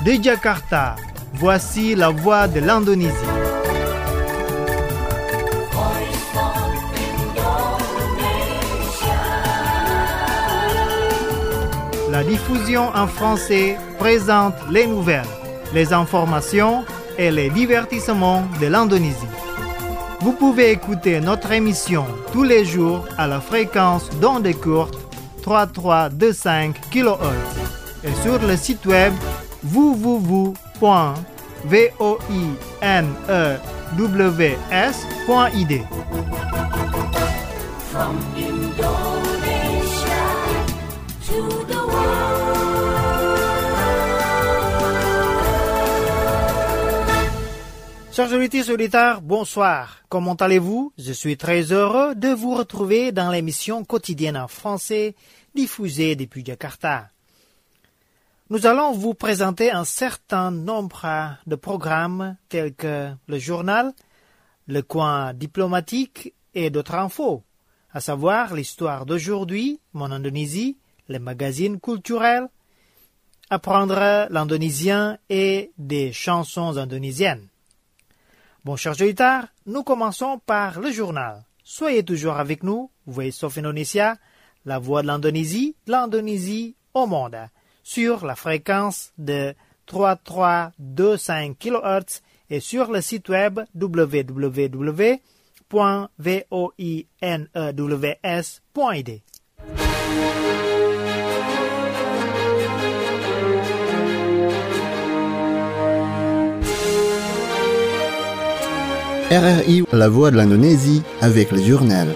De Jakarta, voici la voix de l'Indonésie. La diffusion en français présente les nouvelles, les informations et les divertissements de l'Indonésie. Vous pouvez écouter notre émission tous les jours à la fréquence d'onde courte 3325 kHz et sur le site web www.voinews.id. From Indonesia to the Chers auditeurs, bonsoir. Comment allez-vous? Je suis très heureux de vous retrouver dans l'émission quotidienne en français diffusée depuis Jakarta. Nous allons vous présenter un certain nombre de programmes tels que le journal, le coin diplomatique et d'autres infos, à savoir l'histoire d'aujourd'hui, mon Indonésie, les magazines culturels, apprendre l'indonésien et des chansons indonésiennes. Bon, chers auditeurs, nous commençons par le journal. Soyez toujours avec nous, Voice of Indonesia, la voix de l'Indonésie au monde, sur la fréquence de 3325 kHz et sur le site web www.voinews.id. RRI, la voix de l'Indonésie, avec le journal.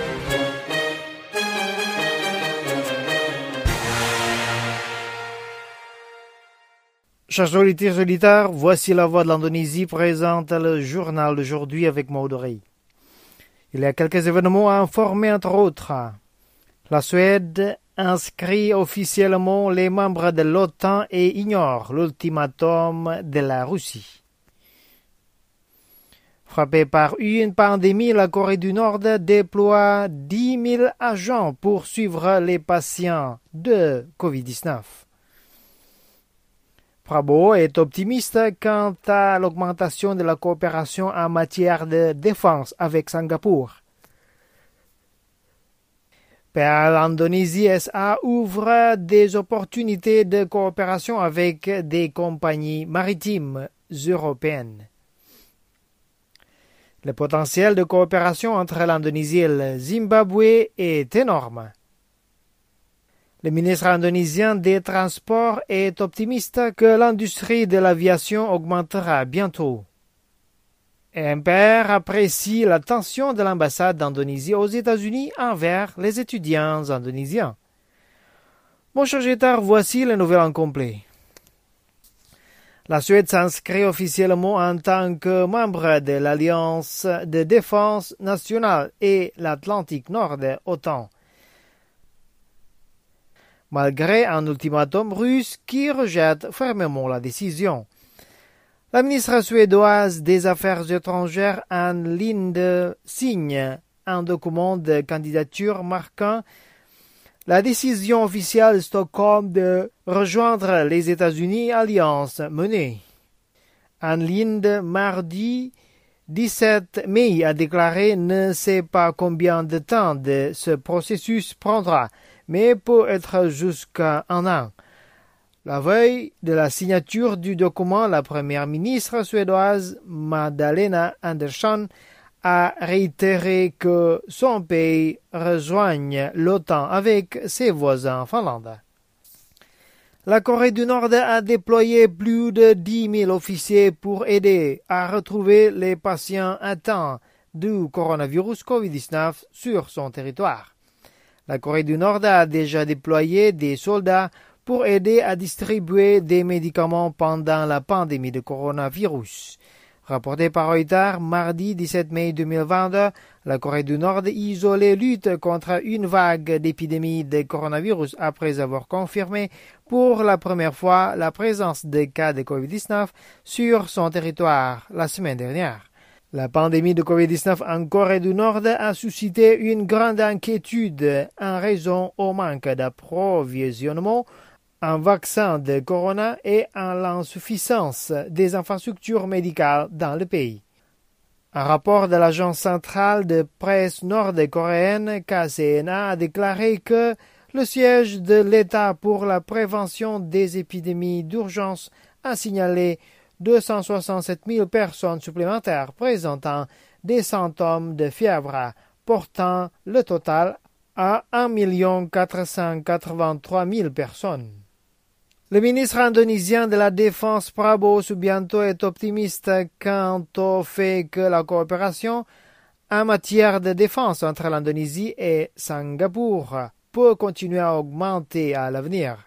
Chers auditeurs, voici la voix de l'Indonésie présente le journal d'aujourd'hui avec Maudrey. Il y a quelques événements à informer entre autres. La Suède inscrit officiellement les membres de l'OTAN et ignore l'ultimatum de la Russie. Frappée par une pandémie, la Corée du Nord déploie 10 000 agents pour suivre les patients de Covid-19. Prabowo est optimiste quant à l'augmentation de la coopération en matière de défense avec Singapour. PL Indonésie SA ouvre des opportunités de coopération avec des compagnies maritimes européennes. Le potentiel de coopération entre l'Indonésie et le Zimbabwe est énorme. Le ministre indonésien des Transports est optimiste que l'industrie de l'aviation augmentera bientôt. MPR apprécie l'attention de l'ambassade d'Indonésie aux États-Unis envers les étudiants indonésiens. Mon cher auditeur, voici les nouvelles en complet. La Suède s'inscrit officiellement en tant que membre de l'Alliance de défense nationale et l'Atlantique Nord OTAN. Malgré un ultimatum russe qui rejette fermement la décision. La ministre suédoise des Affaires étrangères Ann Linde signe un document de candidature marquant la décision officielle de Stockholm de rejoindre les États-Unis, alliance menée. Ann Linde, mardi 17 mai, a déclaré ne sait pas combien de temps ce processus prendra, mais peut être jusqu'à un an. La veille de la signature du document, la première ministre suédoise Magdalena Andersson a réitéré que son pays rejoigne l'OTAN avec ses voisins finlandais. La Corée du Nord a déployé plus de 10 000 officiers pour aider à retrouver les patients atteints du coronavirus COVID-19 sur son territoire. La Corée du Nord a déjà déployé des soldats pour aider à distribuer des médicaments pendant la pandémie de coronavirus. Rapporté par Reuters, mardi 17 mai 2022, la Corée du Nord isolée lutte contre une vague d'épidémie de coronavirus après avoir confirmé pour la première fois la présence de cas de COVID-19 sur son territoire la semaine dernière. La pandémie de COVID-19 en Corée du Nord a suscité une grande inquiétude en raison au manque d'approvisionnement un vaccin de corona et à l'insuffisance des infrastructures médicales dans le pays. Un rapport de l'agence centrale de presse nord-coréenne KCNA a déclaré que le siège de l'État pour la prévention des épidémies d'urgence a signalé 267 000 personnes supplémentaires présentant des symptômes de fièvre, portant le total à 1 483 000 personnes. Le ministre indonésien de la Défense Prabowo Subianto est optimiste quant au fait que la coopération en matière de défense entre l'Indonésie et Singapour peut continuer à augmenter à l'avenir.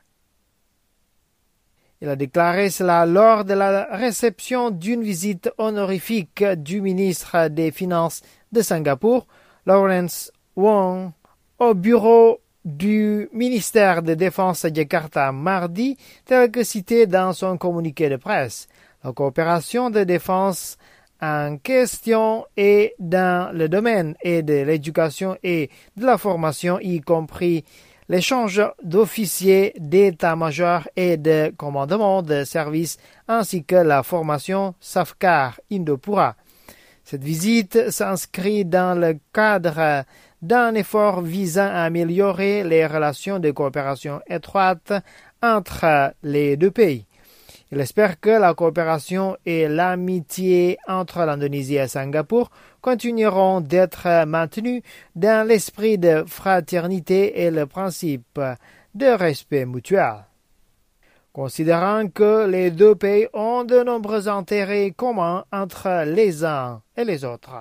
Il a déclaré cela lors de la réception d'une visite honorifique du ministre des Finances de Singapour, Lawrence Wong, au bureau du ministère de Défense à Jakarta mardi, tel que cité dans son communiqué de presse. La coopération de défense en question est dans le domaine de l'éducation et de la formation, y compris l'échange d'officiers d'état-major et de commandement de services, ainsi que la formation Safcar Indopura. Cette visite s'inscrit dans le cadre d'un effort visant à améliorer les relations de coopération étroites entre les deux pays. Il espère que la coopération et l'amitié entre l'Indonésie et Singapour continueront d'être maintenues dans l'esprit de fraternité et le principe de respect mutuel. Considérant que les deux pays ont de nombreux intérêts communs entre les uns et les autres.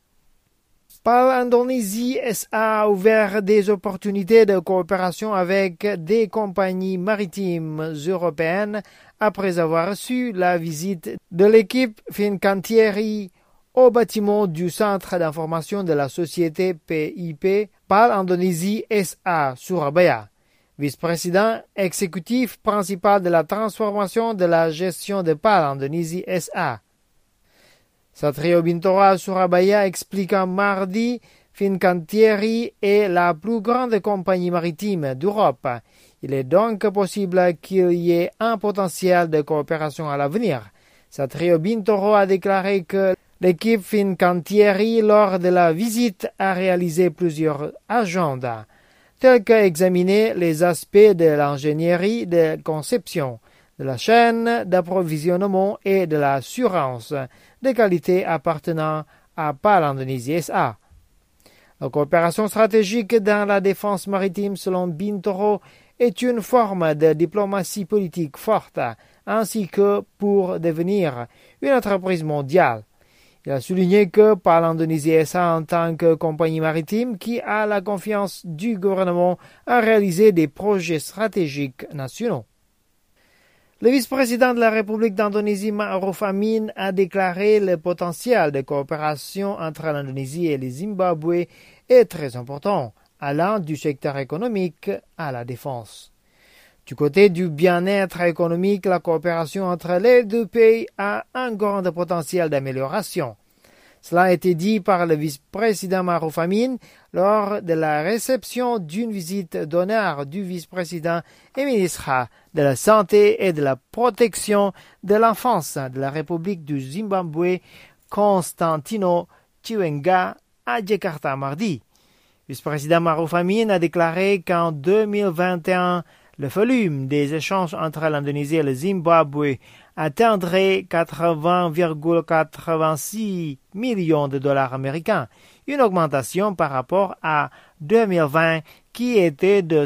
PAL Indonésie SA a ouvert des opportunités de coopération avec des compagnies maritimes européennes après avoir reçu la visite de l'équipe Fincantieri au bâtiment du centre d'information de la société PIP PAL Indonésie SA Surabaya. Vice-président exécutif principal de la transformation de la gestion de PAL Indonésie SA. Satrio Bintoro Surabaya explique mardi, Fincantieri est la plus grande compagnie maritime d'Europe. Il est donc possible qu'il y ait un potentiel de coopération à l'avenir. Satrio Bintoro a déclaré que l'équipe Fincantieri, lors de la visite, a réalisé plusieurs agendas, tels qu'examiner les aspects de l'ingénierie de conception, de la chaîne d'approvisionnement et de l'assurance de qualité appartenant à PAL Indonésie SA. La coopération stratégique dans la défense maritime, selon Bintoro, est une forme de diplomatie politique forte, ainsi que pour devenir une entreprise mondiale. Il a souligné que PAL Indonésie SA, en tant que compagnie maritime qui a la confiance du gouvernement, a réalisé des projets stratégiques nationaux. Le vice-président de la République d'Indonésie, Ma'ruf Amin, a déclaré le potentiel de coopération entre l'Indonésie et le Zimbabwe est très important, allant du secteur économique à la défense. Du côté du bien-être économique, la coopération entre les deux pays a un grand potentiel d'amélioration. Cela a été dit par le vice-président Ma'ruf Amin lors de la réception d'une visite d'honneur du vice-président et ministre de la Santé et de la Protection de l'Enfance de la République du Zimbabwe, Constantino Chiwenga, à Jakarta mardi. Le vice-président Ma'ruf Amin a déclaré qu'en 2021, le volume des échanges entre l'Indonésie et le Zimbabwe atteindrait 80,86 millions de dollars américains, une augmentation par rapport à 2020 qui était de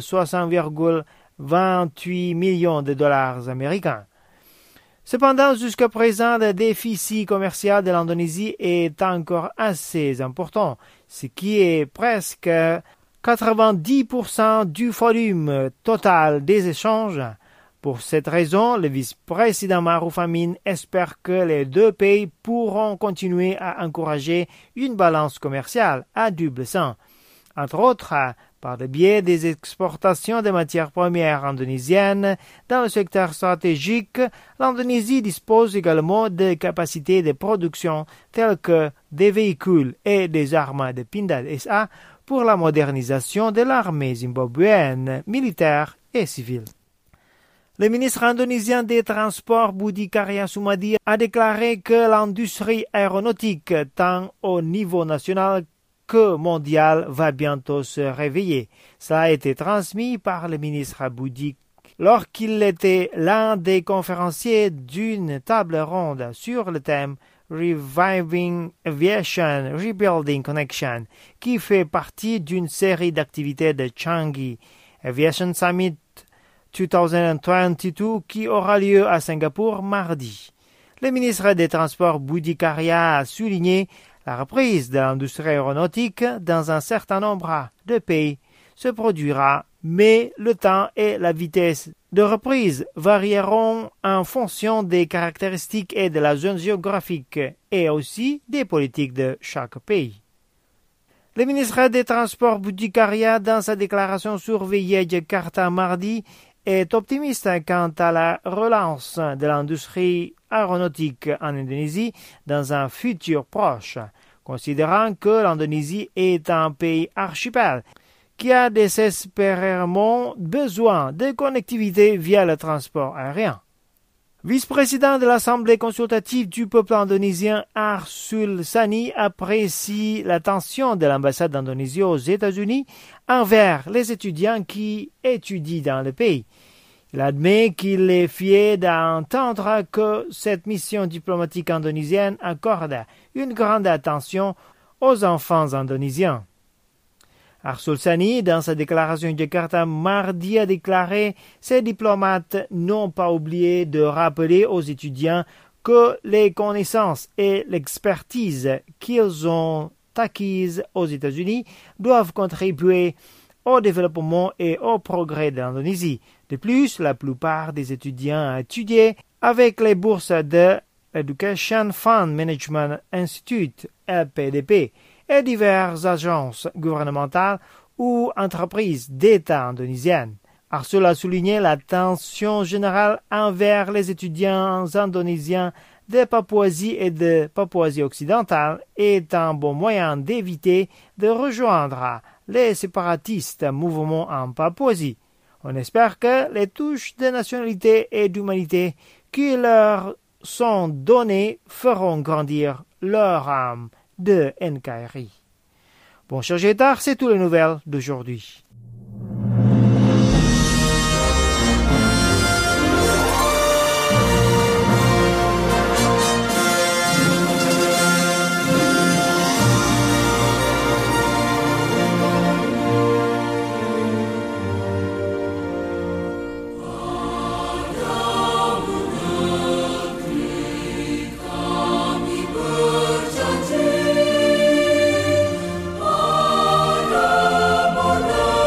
60,28 millions de dollars américains. Cependant, jusqu'à présent, le déficit commercial de l'Indonésie est encore assez important, ce qui est presque 90% du volume total des échanges. Pour cette raison, le vice-président Ma'ruf Amin espère que les deux pays pourront continuer à encourager une balance commerciale à double sens, entre autres par le biais des exportations de matières premières indonésiennes. Dans le secteur stratégique, l'Indonésie dispose également de capacités de production telles que des véhicules et des armes de Pindad SA pour la modernisation de l'armée zimbabwéenne, militaire et civile. Le ministre indonésien des Transports Budi Karya Sumadi a déclaré que l'industrie aéronautique, tant au niveau national que mondial, va bientôt se réveiller. Cela a été transmis par le ministre Budi lorsqu'il était l'un des conférenciers d'une table ronde sur le thème Reviving Aviation, Rebuilding Connection, qui fait partie d'une série d'activités de Changi Aviation Summit 2022 qui aura lieu à Singapour mardi. Le ministre des Transports Budi Karya a souligné la reprise de l'industrie aéronautique dans un certain nombre de pays se produira, mais le temps et la vitesse de reprise varieront en fonction des caractéristiques et de la zone géographique et aussi des politiques de chaque pays. Le ministre des Transports Budi Karya, dans sa déclaration sur VIA Jakarta mardi, est optimiste quant à la relance de l'industrie aéronautique en Indonésie dans un futur proche, considérant que l'Indonésie est un pays archipel qui a désespérément besoin de connectivité via le transport aérien. Vice-président de l'Assemblée consultative du peuple indonésien Arsul Sani apprécie l'attention de l'ambassade d'Indonésie aux États-Unis envers les étudiants qui étudient dans le pays. Il admet qu'il est fier d'entendre que cette mission diplomatique indonésienne accorde une grande attention aux enfants indonésiens. Arsul Sani, dans sa déclaration de Jakarta mardi, a déclaré « Ces diplomates n'ont pas oublié de rappeler aux étudiants que les connaissances et l'expertise qu'ils ont acquises aux États-Unis doivent contribuer au développement et au progrès de l'Indonésie. De plus, la plupart des étudiants étudiés avec les bourses de l'Education Fund Management Institute, LPDP, et diverses agences gouvernementales ou entreprises d'État indonésiennes. Arsul a souligné l'attention générale envers les étudiants indonésiens de Papouasie et de Papouasie occidentale est un bon moyen d'éviter de rejoindre les séparatistes mouvements en Papouasie. On espère que les touches de nationalité et d'humanité qui leur sont données feront grandir leur âme de NKRI. Bon, cher Gétard, c'est toutes les nouvelles d'aujourd'hui. Pada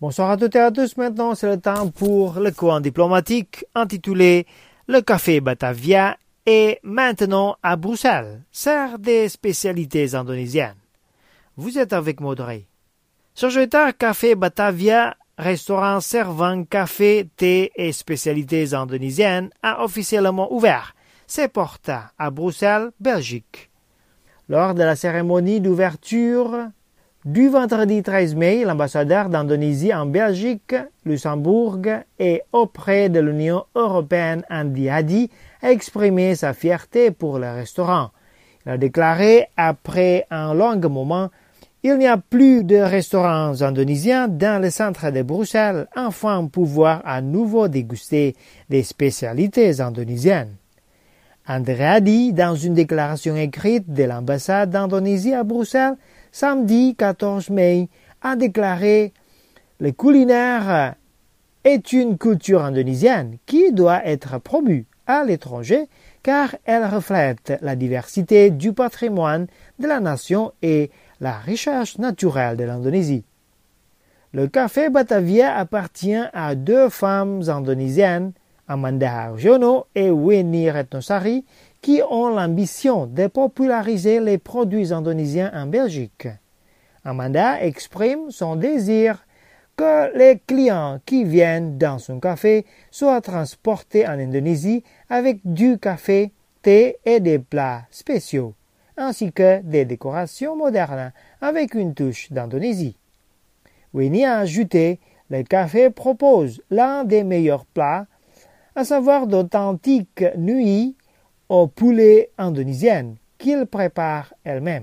Bonsoir à toutes et à tous. Maintenant, c'est le temps pour le coin diplomatique intitulé « Le café Batavia est maintenant à Bruxelles, sert des spécialités indonésiennes ». Vous êtes avec Maudrey. Société Café Batavia, restaurant servant café, thé et spécialités indonésiennes, a officiellement ouvert ses portes à Bruxelles, Belgique. Lors de la cérémonie d'ouverture du vendredi 13 mai, l'ambassadeur d'Indonésie en Belgique, Luxembourg et auprès de l'Union européenne Andi Hadi a exprimé sa fierté pour le restaurant. Il a déclaré après un long moment: il n'y a plus de restaurants indonésiens dans le centre de Bruxelles, afin pouvoir à nouveau déguster des spécialités indonésiennes. André Hadi, dans une déclaration écrite de l'ambassade d'Indonésie à Bruxelles, samedi 14 mai, a déclaré « Le culinaire est une culture indonésienne qui doit être promue à l'étranger car elle reflète la diversité du patrimoine de la nation et la richesse naturelle de l'Indonésie. » Le café Batavia appartient à deux femmes indonésiennes, Amanda Harjono et Weni Retnosari, qui ont l'ambition de populariser les produits indonésiens en Belgique. Amanda exprime son désir que les clients qui viennent dans son café soient transportés en Indonésie avec du café, thé et des plats spéciaux, ainsi que des décorations modernes avec une touche d'Indonésie. Weni a ajouté: le café propose l'un des meilleurs plats, à savoir d'authentiques nouilles au poulet indonésienne qu'il prépare elle-même.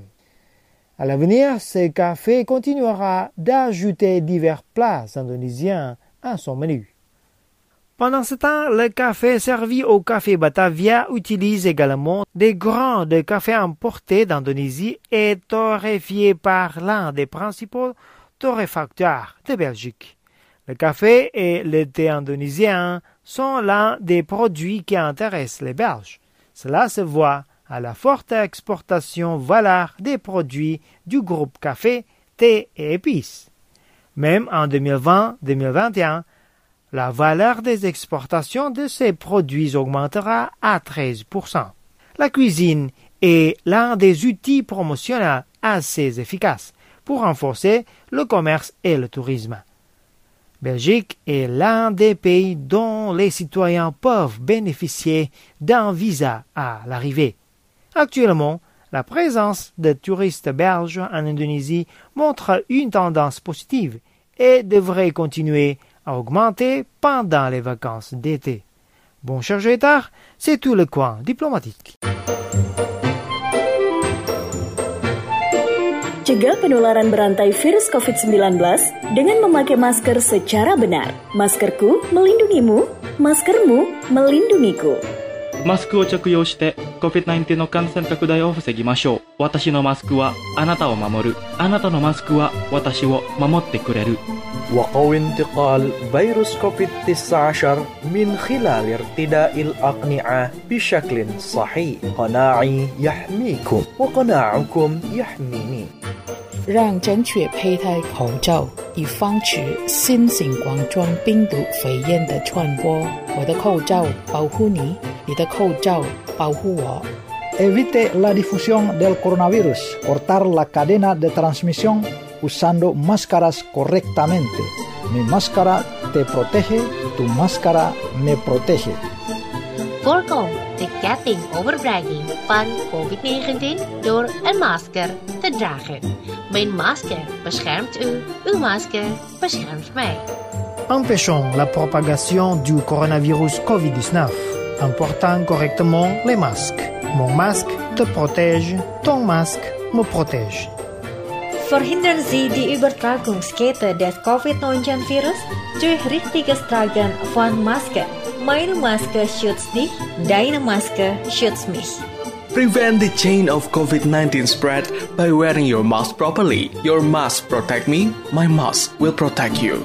À l'avenir, ce café continuera d'ajouter divers plats indonésiens à son menu. Pendant ce temps, le café servi au café Batavia utilise également des grains de café importés d'Indonésie et torréfiés par l'un des principaux torréfacteurs de Belgique. Le café et le thé indonésien sont l'un des produits qui intéressent les Belges. Cela se voit à la forte exportation valeur des produits du groupe café, thé et épices. Même en 2020-2021, la valeur des exportations de ces produits augmentera à 13%. La cuisine est l'un des outils promotionnels assez efficaces pour renforcer le commerce et le tourisme. Belgique est l'un des pays dont les citoyens peuvent bénéficier d'un visa à l'arrivée. Actuellement, la présence de touristes belges en Indonésie montre une tendance positive et devrait continuer à augmenter pendant les vacances d'été. Bon, cher Joëtard, c'est tout le coin diplomatique. Cegah penularan berantai virus COVID-19 dengan memakai masker secara benar. Maskerku melindungimu, maskermu melindungiku. マスクを着用して COVID-19 の感染拡大を防ぎましょう。私のマスクはあなたを守る。あなたのマスクは私を守ってくれる。 وقوي انتقال فيروس كوفيد-19 من خلال ارتداء الأقنعة بشكل صحيح. قناعي يحميكم وقناعكم يحميني. 让正确佩戴口罩，以防止新型冠状病毒肺炎的传播。我的口罩保护你，你的口罩保护我。 Evite la difusión del coronavirus. Cortar la cadena de transmisión usando máscaras correctamente. Mi máscara te protege, tu máscara me protege. Voorkom de ketting overbrenging van COVID-19 door een masker te dragen. Mijn masker beschermt u, uw masker beschermt mij. Empêchons la propagation du coronavirus COVID-19 en portant correctement les masques. Mon masque te protège, ton masque me protège. Verhindern Sie die Übertragungskette des COVID-19-Virus durch richtiges Tragen von Masken. Meine Maske schützt dich, deine Maske schützt mich. Prevent the chain of COVID-19 spread by wearing your mask properly. Your mask protect me, my mask will protect you.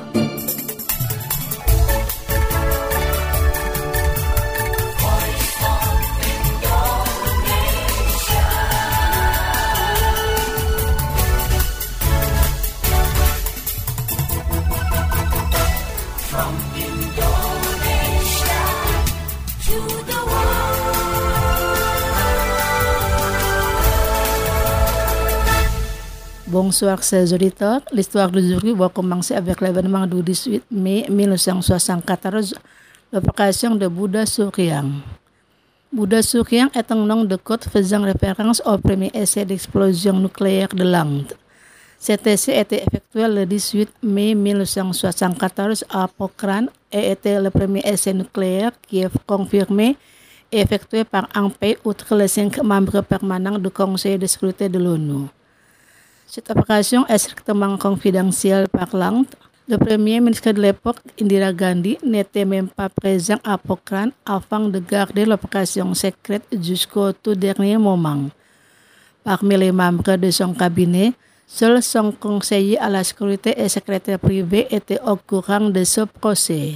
Bonsoir chers auditeurs, l'histoire d'aujourd'hui va commencer avec l'événement du 18 mai 1974, l'opération de Buddha Suryang. Buddha Suryang est un nom de code faisant référence au premier essai d'explosion nucléaire de l'Inde. Cet essai était effectué le 18 mai 1974 à Pokhran et était le premier essai nucléaire qui est confirmé et effectué par un pays outre les 5 membres permanents du Conseil de sécurité de l'ONU. Cette opération est strictement confidentielle par l'Inde. Le premier ministre de l'époque, Indira Gandhi, n'était même pas présent à Pokhran afin de garder l'opération secrète jusqu'au tout dernier moment. Parmi les membres de son cabinet, seul son conseiller à la sécurité et secrétaire privé étaient au courant de ce procès.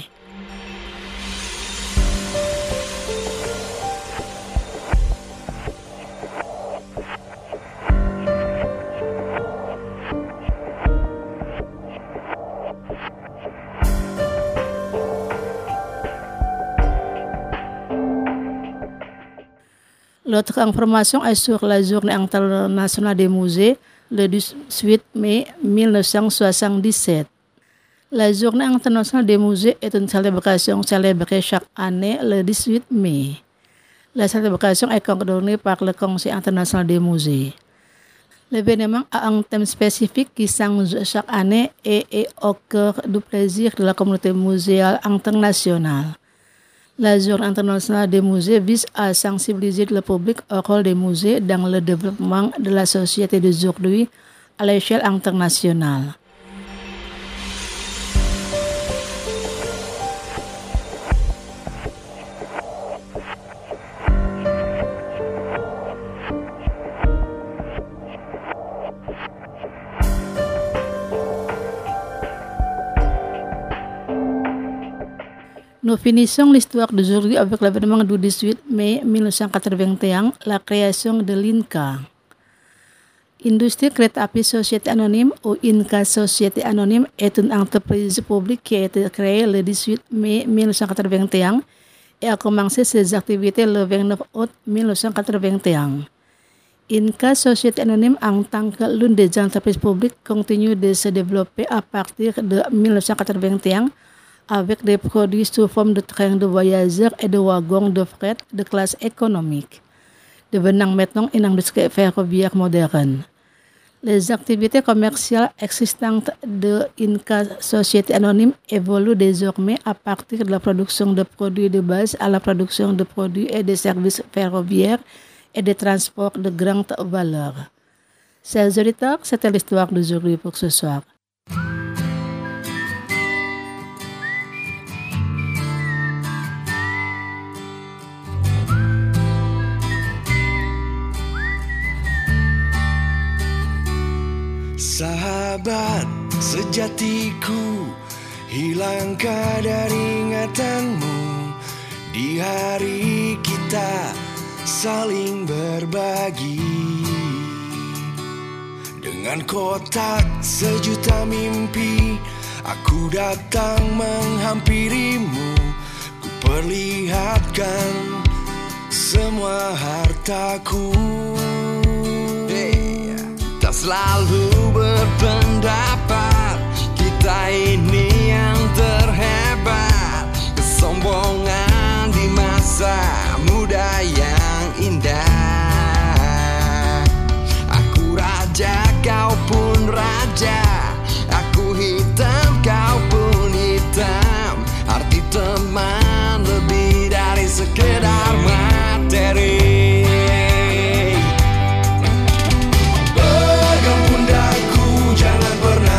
L'autre information est sur la Journée internationale des musées, le 18 mai 1977. La Journée internationale des musées est une célébration célébrée chaque année le 18 mai. La célébration est coordonnée par le Conseil international des musées. L'événement a un thème spécifique qui change chaque année et est au cœur du plaisir de la communauté muséale internationale. La Journée internationale des musées vise à sensibiliser le public au rôle des musées dans le développement de la société d'aujourd'hui à l'échelle internationale. Nous finissons l'histoire d'aujourd'hui avec l'événement du 18 mai 1981, la création de l'INCA. Industrie Kereta Api Société Anonyme ou INCA Société Anonyme est une entreprise publique qui a été créée le 18 mai 1981 et a commencé ses activités le 29 août 1981. INCA Société Anonyme en tant que l'une des entreprises publiques continue de se développer à partir de 1981 avec des produits sous forme de trains de voyageurs et de wagons de fret de classe économique, devenant maintenant une industrie ferroviaire moderne. Les activités commerciales existantes de INCA Société Anonyme évoluent désormais à partir de la production de produits de base à la production de produits et de services ferroviaires et de transports de grande valeur. Chers auditeurs, c'était l'histoire d'aujourd'hui pour ce soir. Sahabat sejatiku, hilang kadar ingatanmu di hari kita saling berbagi. Dengan kotak sejuta mimpi, aku datang menghampirimu. Ku perlihatkan semua hartaku. Tak selalu berpendapat kita ini yang terhebat. Kesombongan di masa muda yang indah. Aku raja, kau pun raja. Aku hitam, kau pun hitam. Arti teman lebih dari sekedar materi. Jangan pernah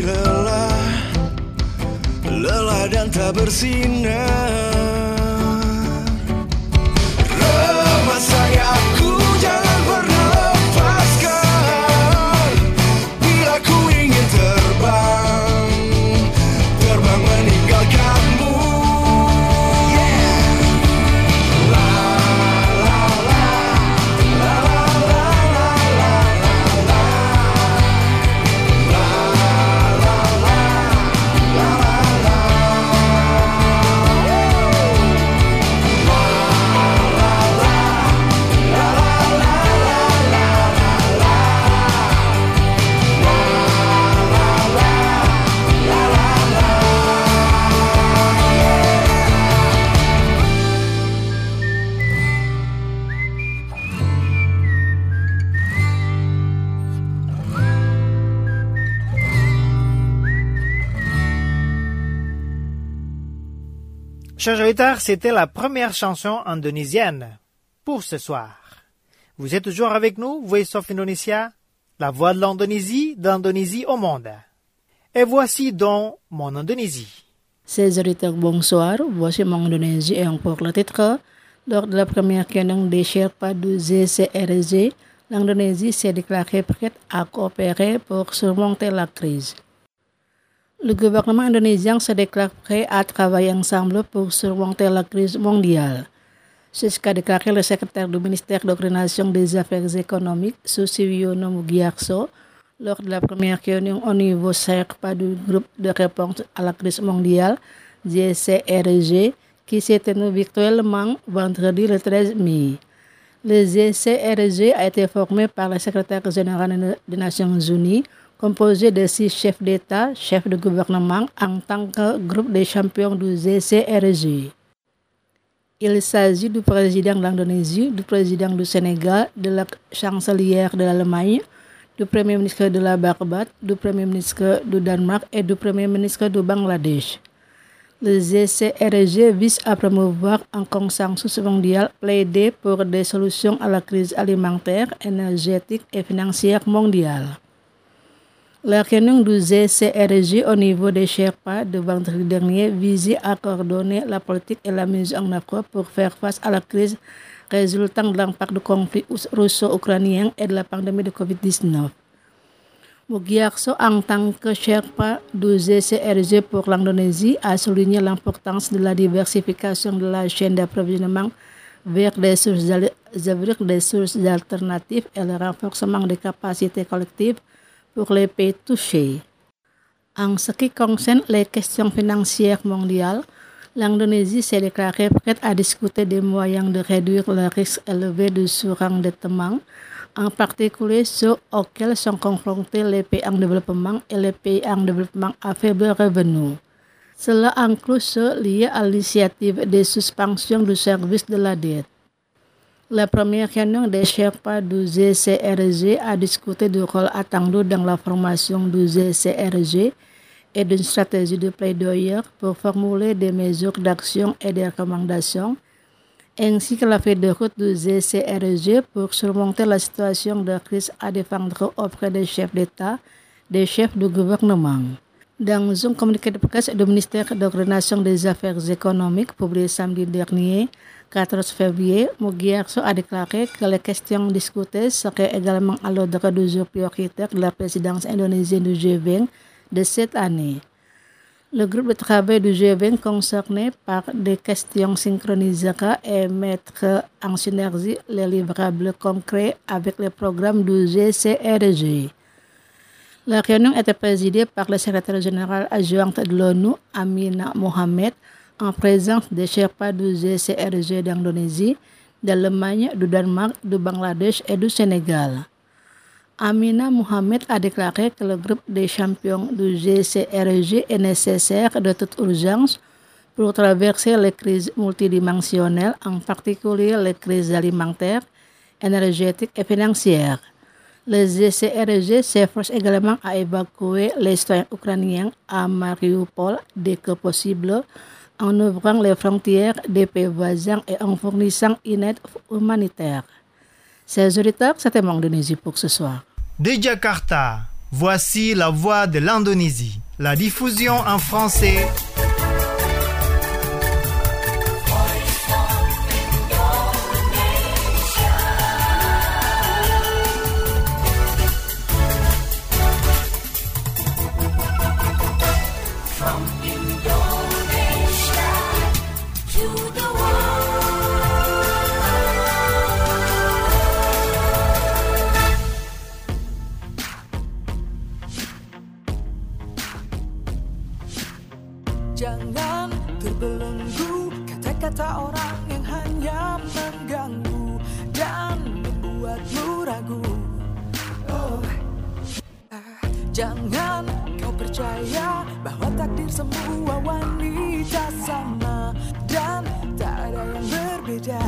ini lelah dan tak bersinar. Remah sayapku jangan pernah lepaskan. Bila ku ingin terbang meninggalkanmu. Chers auditeurs, c'était la première chanson indonésienne pour ce soir. Vous êtes toujours avec nous, Voice of Indonesia, la voix de l'Indonésie au monde. Et voici donc mon Indonésie. Ces auditeurs, bonsoir. Voici mon Indonésie et pour le titre. Lors de la première réunion des Sherpas du GCRG, l'Indonésie s'est déclarée prête à coopérer pour surmonter la crise. Le gouvernement indonésien se déclare prêt à travailler ensemble pour surmonter la crise mondiale. C'est ce qu'a déclaré le secrétaire du ministère de l'Organisation des Affaires économiques, Sussiono Mugiarso, lors de la première réunion au niveau Sherpa du groupe de réponse à la crise mondiale, GCRG, qui s'est tenu virtuellement vendredi le 13 mai. Le GCRG a été formé par le secrétaire général des Nations Unies, composé de 6 chefs d'État, chefs de gouvernement en tant que groupe des champions du GCRG. Il s'agit du président de l'Indonésie, du président du Sénégal, de la chancelière de l'Allemagne, du premier ministre de la Barbade, du premier ministre du Danemark et du premier ministre du Bangladesh. Le GCRG vise à promouvoir un consensus mondial plaidé pour des solutions à la crise alimentaire, énergétique et financière mondiale. La réunion du GCRG au niveau des Sherpas de vendredi dernier visait à coordonner la politique et la mise en œuvre pour faire face à la crise résultant de l'impact du conflit russo-ukrainien et de la pandémie de Covid-19. Mugiarso, en tant que Sherpa du GCRG pour l'Indonésie, a souligné l'importance de la diversification de la chaîne d'approvisionnement vers des sources alternatives et le renforcement des capacités collectives pour les pays touchés. En ce qui concerne les questions financières mondiales, l'Indonésie s'est déclarée prête à discuter des moyens de réduire le risque élevé du surendettement, en particulier ceux auxquels sont confrontés les pays en développement et les pays en développement à faible revenu. Cela inclut ceux liés à l'initiative de suspension du service de la dette. La première réunion des Sherpas du GCRG a discuté du rôle attendu dans la formation du GCRG et d'une stratégie de plaidoyer pour formuler des mesures d'action et des recommandations, ainsi que la feuille de route du GCRG pour surmonter la situation de crise à défendre auprès des chefs d'État, des chefs de gouvernement. Dans un communiqué de presse du ministère de l'Organisation des Affaires économiques publié samedi dernier, 14 février, Mugiarso a déclaré que les questions discutées seraient également à l'ordre du jour prioritaire de la présidence indonésienne du G20 de cette année. Le groupe de travail du G20 concerné par des questions synchronisera et mettre en synergie les livrables concrets avec les programmes du GCRG. La réunion était présidée par le secrétaire général adjoint de l'ONU, Amina Mohamed, en présence des Sherpas du GCRG d'Indonésie, d'Allemagne, du Danemark, du Bangladesh et du Sénégal. Amina Mohamed a déclaré que le groupe des champions du GCRG est nécessaire de toute urgence pour traverser les crises multidimensionnelles, en particulier les crises alimentaires, énergétiques et financières. Le GCRG s'efforce également à évacuer les citoyens ukrainiens à Mariupol dès que possible, en ouvrant les frontières des pays voisins et en fournissant une aide humanitaire. Chers auditeurs, c'était mon Indonésie pour ce soir. De Jakarta, Voici la voix de l'Indonésie. La diffusion en français. From Indonesia to the Jangan terbelenggu kata-kata orang yang hanya mengganggu dan membuatmu ragu. Jangan kau percaya bahwa takdir semua wanita sama dan tak ada yang berbeda.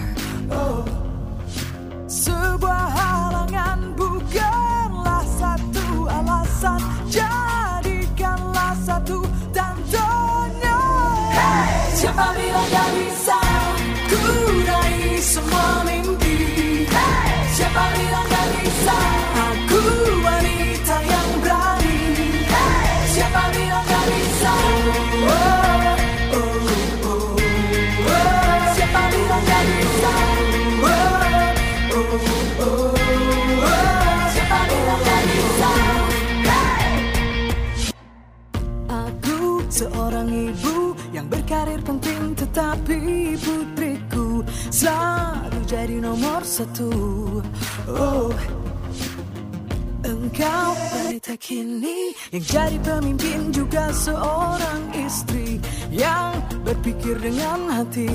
Sebuah halangan bukanlah satu alasan, jadikanlah satu tandanya. Siapa bilang gak bisa ku raih semua mimpi? Siapa bilang gak bisa aku wanita yang berani? Siapa bilang gak bisa? Siapa bilang gak bisa? Siapa bilang gak bisa? Aku seorang ibu yang berkarir penting, tetapi putriku selalu jadi nomor satu. Engkau wanita kini yang jadi pemimpin, juga seorang istri yang berpikir dengan hati.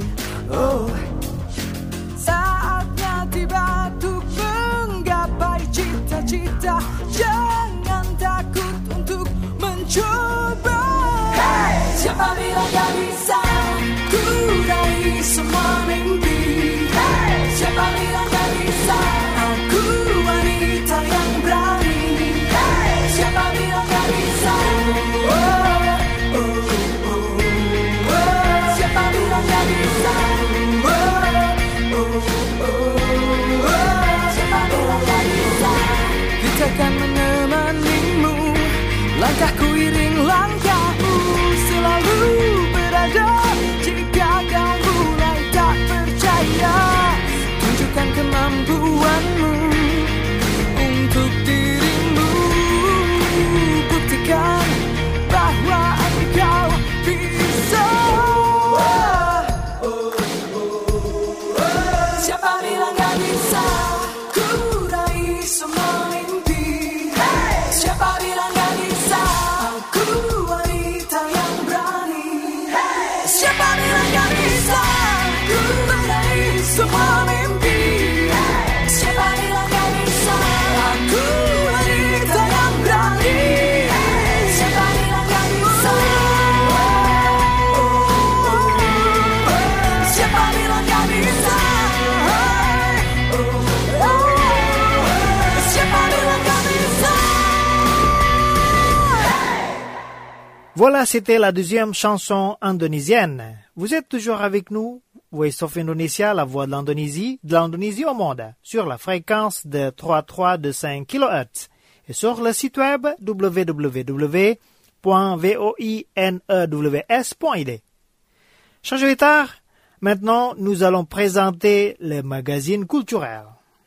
Saatnya tiba untuk menggapai cita-cita. Jangan takut untuk mencoba. Siapa bilang gak bisa ku raih semua mimpi? Siapa bilang gak bisa aku wanita yang berani? Siapa bilang gak bisa? Siapa bilang gak bisa? Siapa bilang gak bisa? Kita akan menemanimu, langkahku iring langkahmu, selalu berada. Jika kau mulai tak percaya, tunjukkan kemampuanmu untuk dirimu. Buktikan bahwa engkau bisa. Siapa bilang gak bisa ku raih semua mimpi? Siapa bilang gak bisa aku wanita yang berani? Siapa bilang gak bisa ku meraih semua mimpi? Siapa bilang gak bisa aku wanita yang berani? Siapa bilang gak bisa? Siapa bilang gak bisa? Siapa bilang gak bisa? Voilà, c'était la deuxième chanson indonésienne. Vous êtes toujours avec nous, Voice of Indonesia, la voix de l'Indonésie au monde, sur la fréquence de 3325 kHz et sur le site web www.voinews.id. Chers auditeurs, maintenant nous allons présenter le magazine culturel.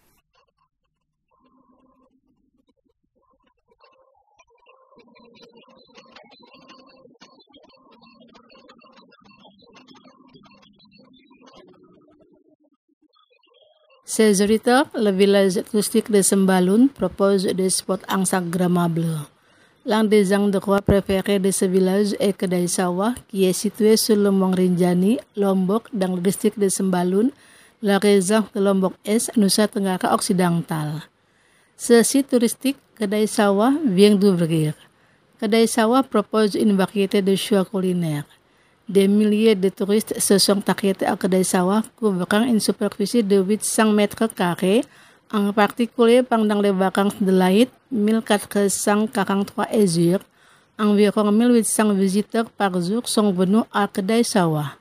Ces auditeurs, le village touristique de Sembalun propose des spots instagrammables. L'un des endroits préférés de ce village est Kedai Sawah, qui est situé sur le mont Rinjani, Lombok, dans le district de Sembalun, la région de Lombok Est, Nusa Tenggara Occidental. Ce site touristique, Kedai Sawah, vient d'ouvrir. Kedai Sawah propose une variété de choix culinaires. Des milliers de touristes se sont arrêtés à Kedai Sawah, couvrant une superficie de 800 mètres carrés, en particulier pendant les vacances de l'Aïd, 1443 jours. Environ 1800 visiteurs par jour sont venus à Kedai Sawah.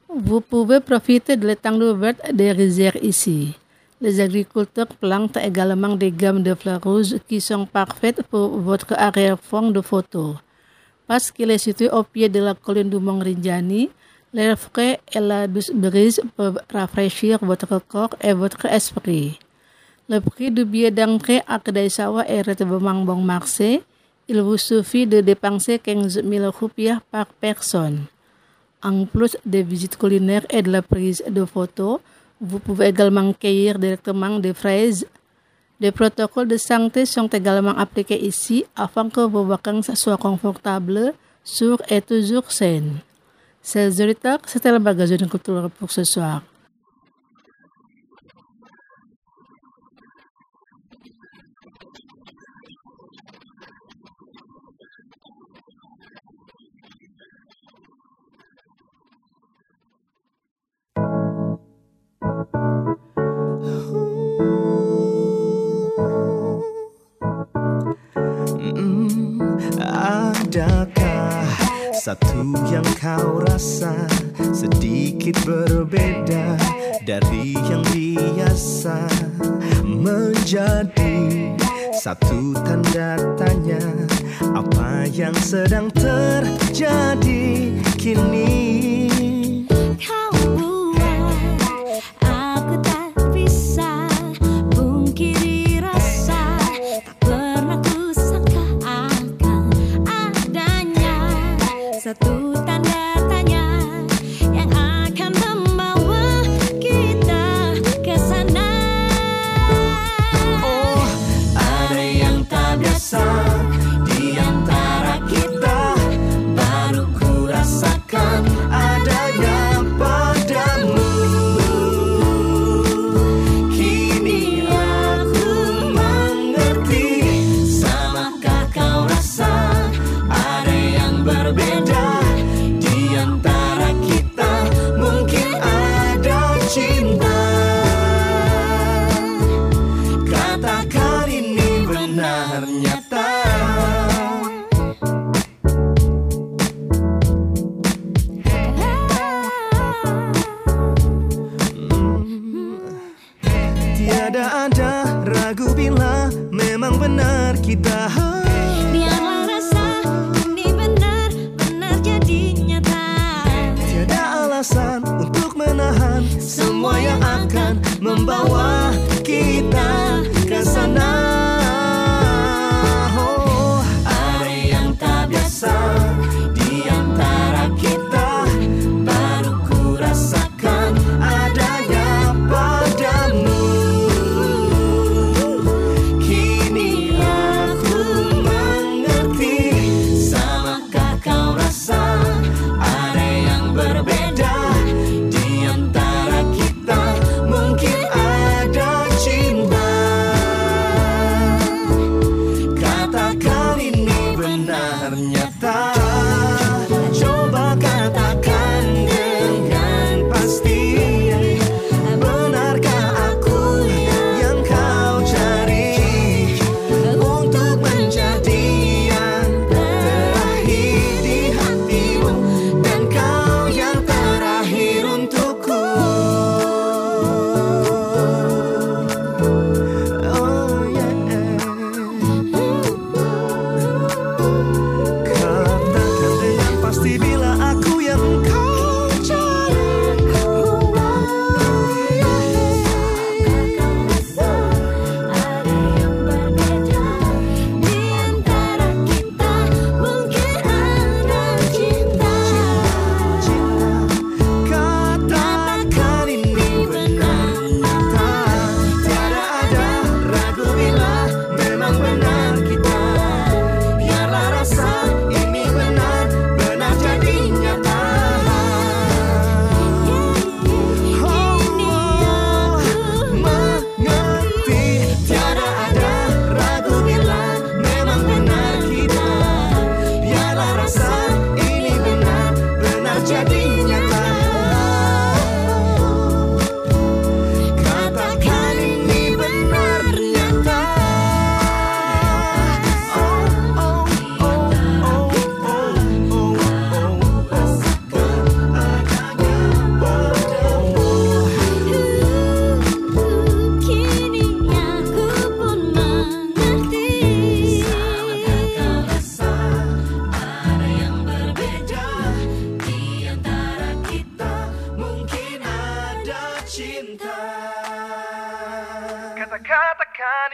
Vous pouvez profiter de l'étendue verte des rizières ici. Les agriculteurs plantent également des gammes de fleurs rouges qui sont parfaites pour votre arrière-fond de photo. Parce qu'il est situé au pied de la colline du Mont Rinjani, l'air frais et la douce brise peuvent rafraîchir votre corps et votre esprit. Le prix du billet d'entrée à Kedaisawa est relativement bon marché. Il vous suffit de dépenser 15 000 roupiah par personne. En plus des visites culinaires et de la prise de photos, vous pouvez également cueillir directement des fraises. Des protocoles de santé sont également appliqués ici afin que vos vacances soient confortables, sûres et toujours saines. Chers auditeurs, c'était le magazine culturel pour ce soir. Adakah satu yang kau rasa sedikit berbeda dari yang biasa, menjadi satu tanda tanya apa yang sedang terjadi kini? Kau buat aku tak bisa pungkiri rasa tak pernah kusangka akan adanya satu tanda tanya yang akan membawa kita ke sana. Oh, ada yang tak biasa di antara kita, baru ku rasakan adanya padamu. Kini aku mengerti, samakah kau rasa ada yang berbeda di antara kita? Mungkin ada cinta. Katakan ini benar nyata. Tiada ada ragu bila memang benar kita. Biarlah rasa ini benar-benar jadi nyata. Tiada alasan untuk menahan semua yang akan membawa kita ke sana. Oh, ada yang tak biasa di antara kita, baru ku rasakan adanya padamu. Kini aku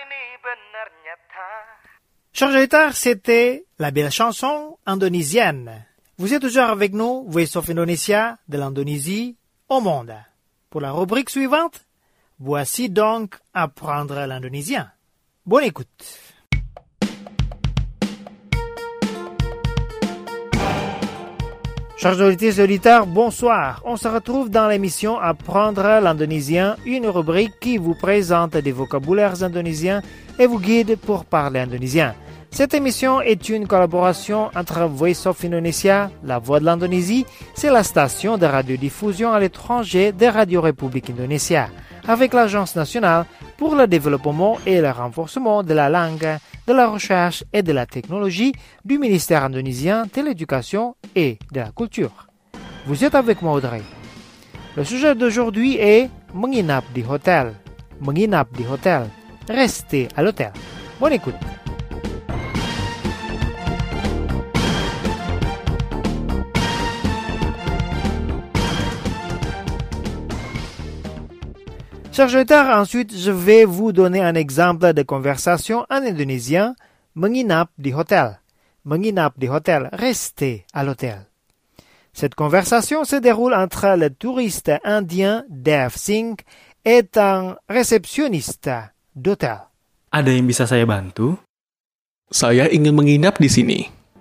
Chers auditeurs, c'était la belle chanson indonésienne. Vous êtes toujours avec nous, Voice of Indonesia, de l'Indonésie au monde. Pour la rubrique suivante, voici donc apprendre l'indonésien. Bonne écoute. Chers auditeurs et auditeurs, bonsoir. On se retrouve dans l'émission Apprendre l'indonésien, une rubrique qui vous présente des vocabulaires indonésiens et vous guide pour parler indonésien. Cette émission est une collaboration entre Voice of Indonesia, la voix de l'Indonésie, c'est la station de radiodiffusion à l'étranger de Radio République Indonésia, avec l'Agence nationale pour le développement et le renforcement de la langue, de la recherche et de la technologie du ministère indonésien de l'Éducation et de la Culture. Vous êtes avec moi, Audrey. Le sujet d'aujourd'hui est menginap di hotel. Menginap di hotel. Rester à l'hôtel. Bonne écoute. Chers auditeurs, ensuite, je vais vous donner un exemple de conversation en indonésien. Menginap di hotel. Menginap di hotel. Rester à l'hôtel. Cette conversation se déroule entre le touriste indien Dev Singh et un réceptionniste d'hôtel. Ada yang bisa saya bantu? Saya ingin menginap di sini.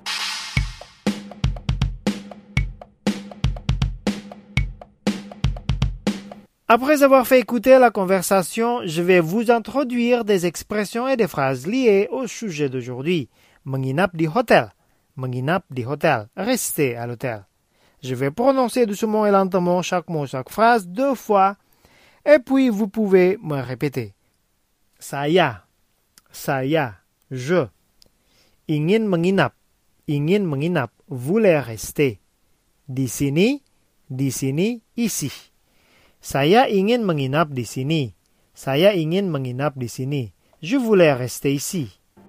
Après avoir fait écouter la conversation, je vais vous introduire des expressions et des phrases liées au sujet d'aujourd'hui. Menginap di hotel. Menginap di hotel. Rester à l'hôtel. Je vais prononcer doucement et lentement chaque mot, chaque phrase 2 fois. Et puis vous pouvez me répéter. Saya. Saya. Je. Ingin menginap. Ingin menginap. Voulait rester. Di sini. Di sini. Ici. Saya ingin menginap di sini. Saya ingin menginap di sini. Je voulais rester ici.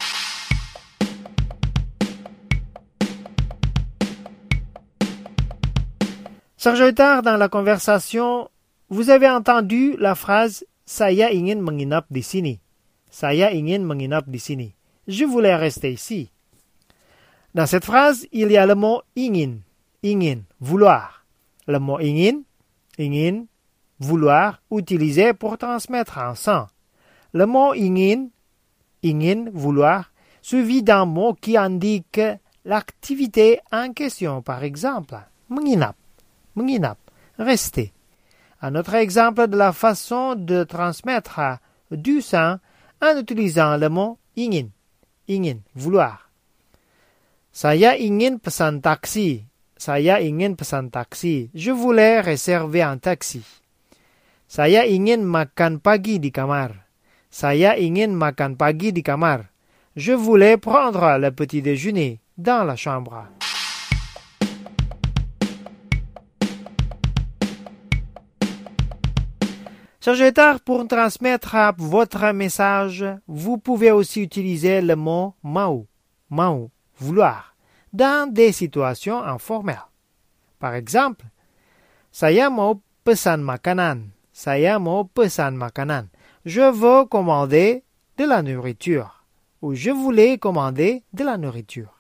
Chers auditeurs, dans la conversation, vous avez entendu la phrase Saya ingin menginap di sini. Saya ingin menginap di sini. Je voulais rester ici. Dans cette phrase, il y a le mot ingin. Ingin, vouloir. Le mot ingin, vouloir, utilisé pour transmettre un son. Le mot ingin, vouloir, suivi d'un mot qui indique l'activité en question. Par exemple, menginap, menginap, rester. Un autre exemple de la façon de transmettre du son en utilisant le mot ingin, vouloir. Saya ingin pesan taksi. Saya ingin pesan taksi. Je voulais réserver un taxi. Saya ingin makan pagi di kamar. Saya ingin makan pagi di kamar. Je voulais prendre le petit déjeuner dans la chambre. Chers auditeurs, pour transmettre votre message, vous pouvez aussi utiliser le mot mau, vouloir, dans des situations informelles. Par exemple, saya mau pesan makanan. Saya mau pesan makanan. Je veux commander de la nourriture. Ou je voulais commander de la nourriture.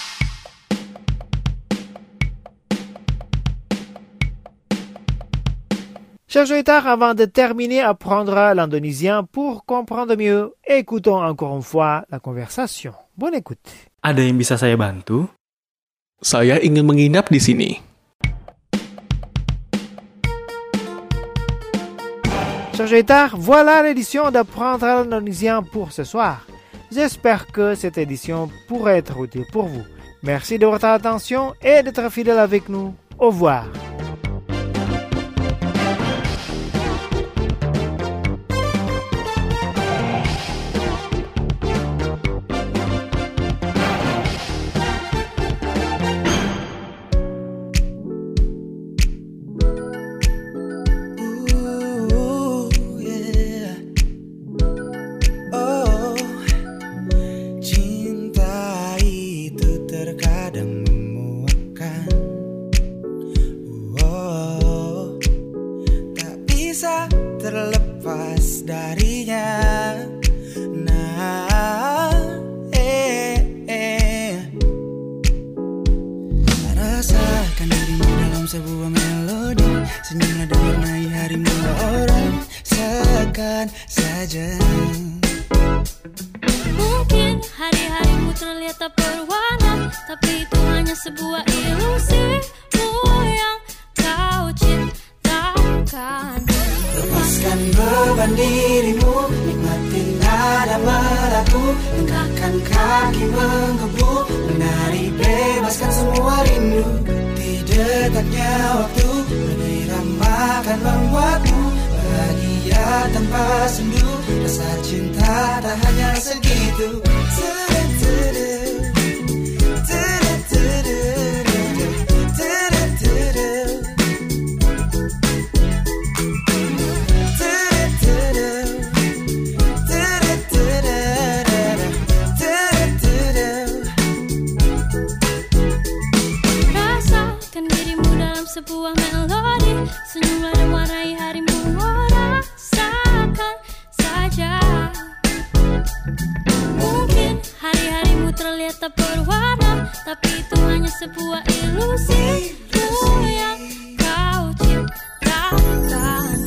Chers auditeurs, avant de terminer à apprendre l'indonésien pour comprendre mieux, écoutons encore une fois la conversation. Bonne écoute. Ada yang bisa saya bantu? Saya ingin menginap di sini. Chers auditeurs, voilà l'édition d'apprendre l'indonésien pour ce soir. J'espère que cette édition pourrait être utile pour vous. Merci de votre attention et d'être fidèle avec nous. Au revoir. Cinta itu terkadang memuakkan. saja. Mungkin hari-harimu terlihat tak berwarna, tapi itu hanya sebuah ilusimu yang kau ciptakan. Lepaskan beban dirimu, nikmati nada meragu, langkahkan kaki menggebu, menari bebaskan semua rindu. Di detaknya waktu, meniramakan membuatmu bahagia tanpa sendu. Rasa cinta tak hanya segitu. Sebuah melodi, senyumlah dan warnai harimu, rasakan saja. Mungkin hari-harimu terlihat tak berwarna, tapi itu hanya sebuah ilusimu yang kau ciptakan.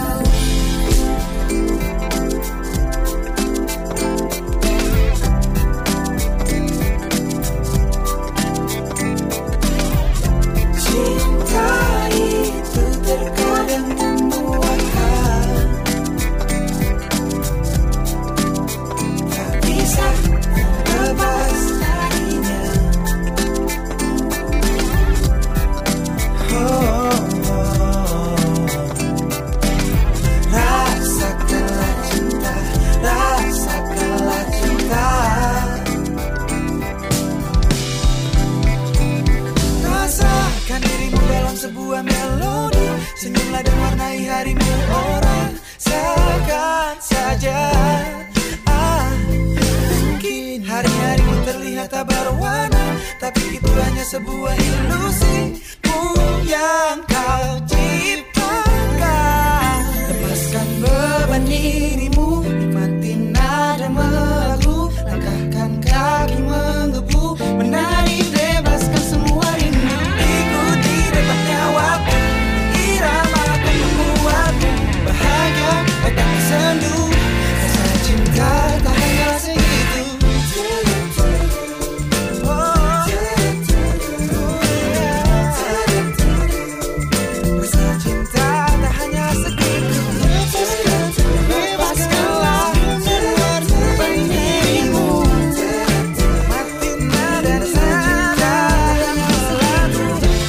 Sebuah melodi, senyumlah dan warnai harimu, rasakan saja. Mungkin hari-harimu terlihat tak berwarna, tapi itu hanya sebuah ilusimu yang kau ciptakan. Lepaskan beban dirimu, nikmati nada meragu, langkahkan kaki menggebu, menari bebaskan semua rindu. Waktu iramakan membuatmu bahagia tanpa sendu. Rasa cinta tak hanya segitu. Rasa cinta tak hanya segitu. Bebaskanlah beban dirimu, mati nada saja yang selalu.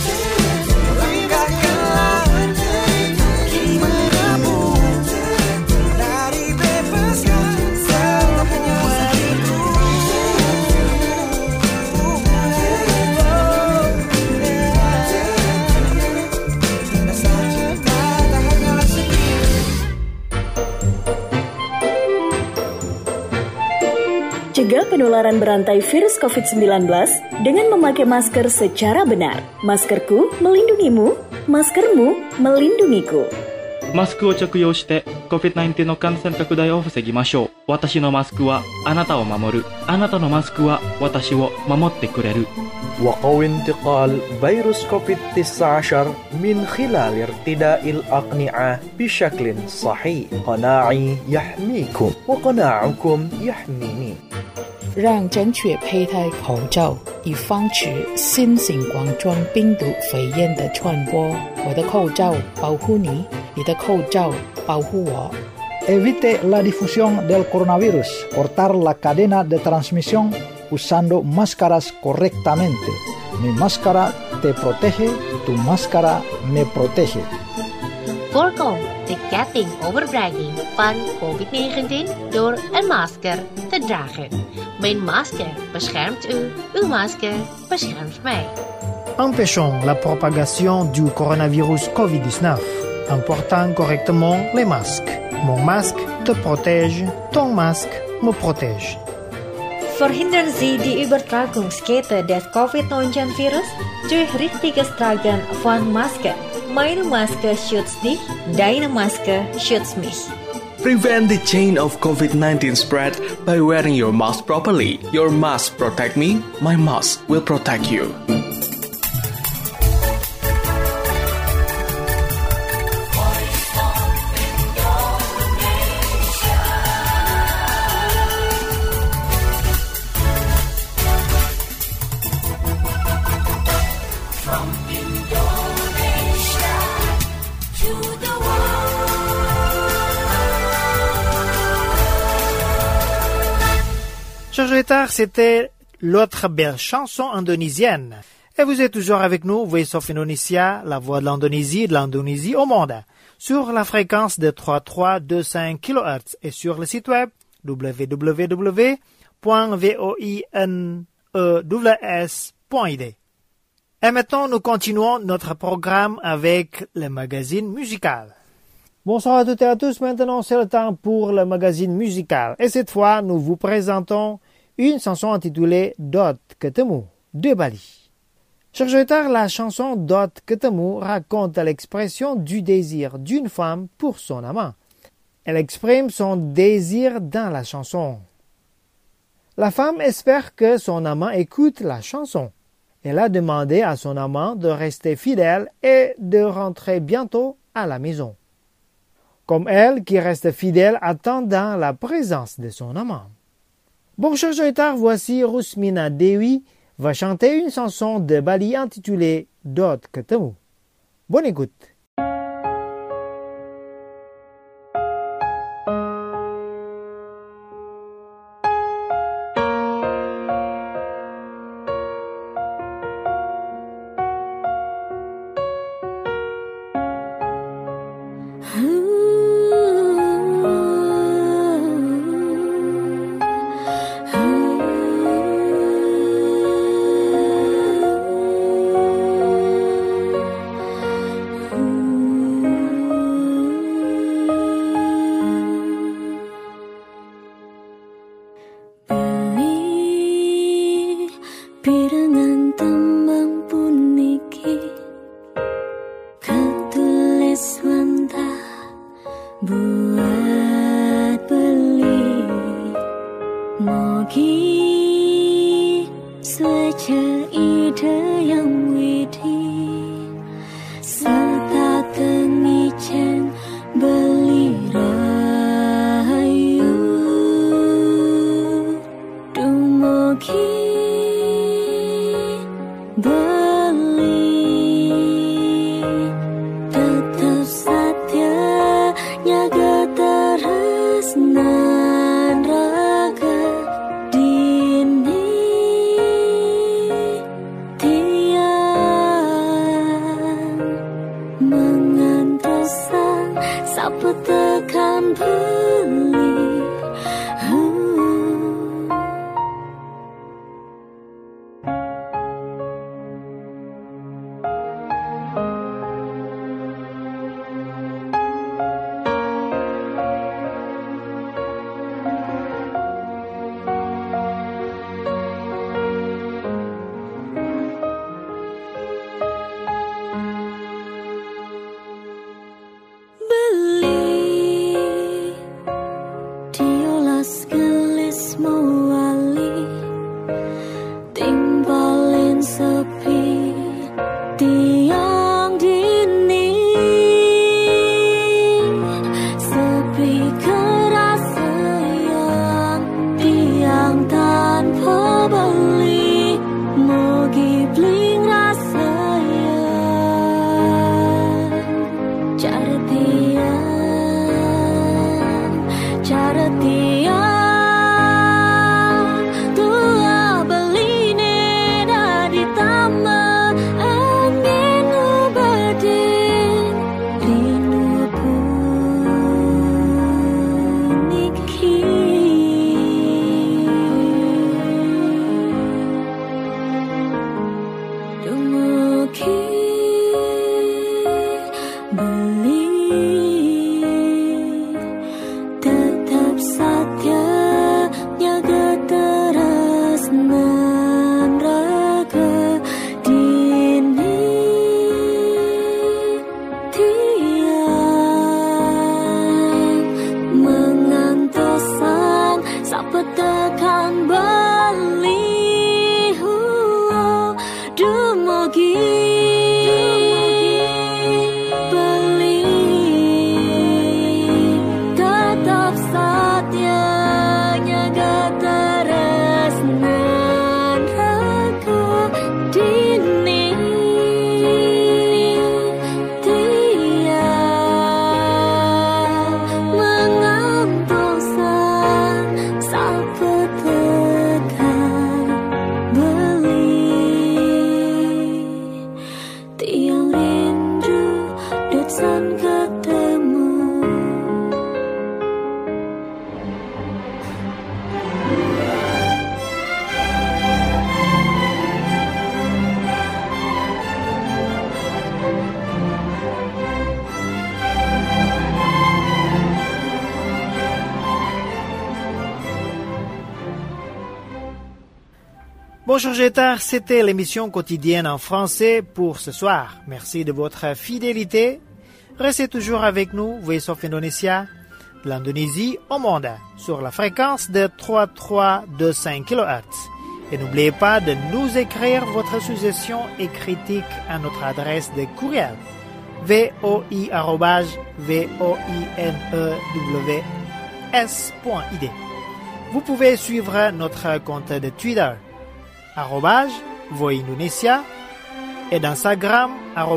Cegah penularan berantai virus COVID-19 dengan memakai masker secara benar. Maskerku melindungimu, maskermu melindungiku. マスクを着用して COVID-19 の感染拡大を防ぎましょう。私のマスクはあなたを守る。あなたのマスクは私を守ってくれる。 وقوي انتقال فيروس كوفيد-19 من خلال ارتداء الأقنعة بشكل صحيح. قناعي يحميكم وقناعكم يحميني. 让正确佩戴口罩，以防止新型冠状病毒肺炎的传播。我的口罩保护你，你的口罩保护我。 Evite la difusión del coronavirus. Cortar la cadena de transmisión usando máscaras correctamente. Mi máscara te protege, tu máscara me protege. Voorkom de ketting overbregging van COVID-19 door een masker te dragen. Mijn masker beschermt u, uw masker beschermt mij. Empêchons la propagation du coronavirus COVID-19 en portant correctement les masques. Mon masque te protège, ton masque me protège. Verhindern Sie die Übertragungskette des Covid-19-Virus durch richtiges Tragen von Maske. Meine Maske schützt dich, deine Maske schützt mich. Prevent the chain of COVID-19 spread by wearing your mask properly. Your mask protect me, my mask will protect you. Auditeurs, c'était l'autre belle chanson indonésienne. Et vous êtes toujours avec nous, Voice of Indonesia, la voix de l'Indonésie au monde, sur la fréquence de 3325 kHz et sur le site web www.voinews.id. Et maintenant, nous continuons notre programme avec le magazine musical. Bonsoir à toutes et à tous, maintenant c'est le temps pour le magazine musical. Et cette fois, nous vous présentons une chanson intitulée Dot Ketemu de Bali. Chers auditeurs, la chanson Dot Ketemu raconte l'expression du désir d'une femme pour son amant. Elle exprime son désir dans la chanson. La femme espère que son amant écoute la chanson. Elle a demandé à son amant de rester fidèle et de rentrer bientôt à la maison. Comme elle qui reste fidèle attendant la présence de son amant. Bon, chers auditeurs, voici Rusmina Dewi va chanter une chanson de Bali intitulée Dot Ketemu. Bonne écoute. Bonjour Jetar, c'était l'émission quotidienne en français pour ce soir. Merci de votre fidélité. Restez toujours avec nous, Voice of Indonesia, de l'Indonésie au monde, sur la fréquence de 3325 kHz. Et n'oubliez pas de nous écrire votre suggestion et critique à notre adresse de courriel voi@voinews.id. Vous pouvez suivre notre compte de Twitter @voindonesia et d'Instagram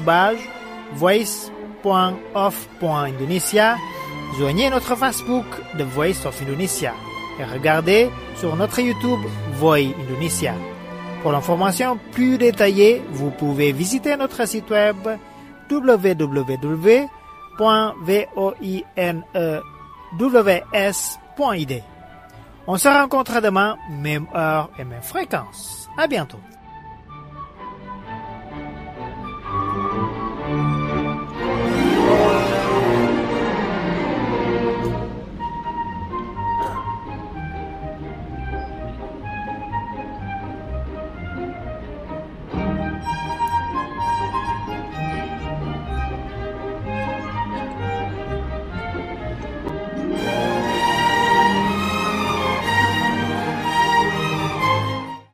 @voice.of.indonesia. Joignez notre Facebook The Voice of Indonesia et regardez sur notre YouTube Voi Indonesia. Pour l'information plus détaillée, vous pouvez visiter notre site web www.voinews.id. On se rencontre demain, même heure et même fréquence. À bientôt.